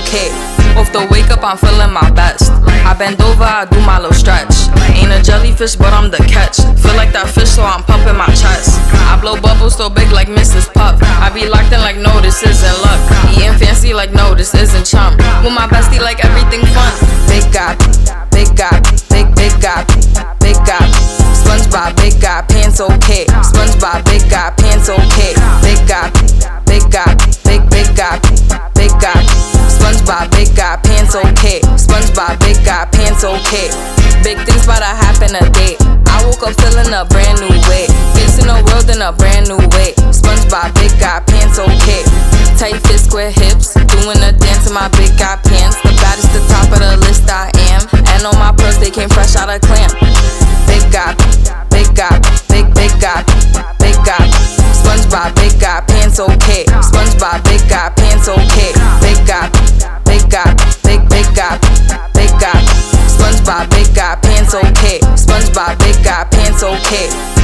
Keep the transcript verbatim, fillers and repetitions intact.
okay. Off the wake up, I'm feeling my best. I bend over, I do my little stretch. Ain't a jellyfish, but I'm the catch. Feel like that fish, so I'm pumping my chest. I blow bubbles so big like Missus Puff. I be locked in like no, this isn't luck. Eating fancy like no, this isn't chump. With my bestie like everything fun. Big guy, big guy, big big guy, big guy. SpongeBob, big guy, pants okay. SpongeBob, big guy, pants okay. Big guy, big guy, big big guy, big guy. SpongeBob, big guy, pants okay. SpongeBob, big guy, pants okay. Big things bout to happen a day. I woke up feeling a brand new way. Facing the world in a brand new way. SpongeBob, big guy, pants okay. Tight fit, square hips, doing a dance in my big guy pants. The baddest, the top of the list I am. And on my purse, they came fresh out of clamp. Big guy, big guy, big big guy, big guy. SpongeBob, big guy, pants okay. SpongeBob, big guy, pants okay. Big guy, big guy, big big guy, big guy. SpongeBob, big guy, pants okay. SpongeBob, big guy, pants okay.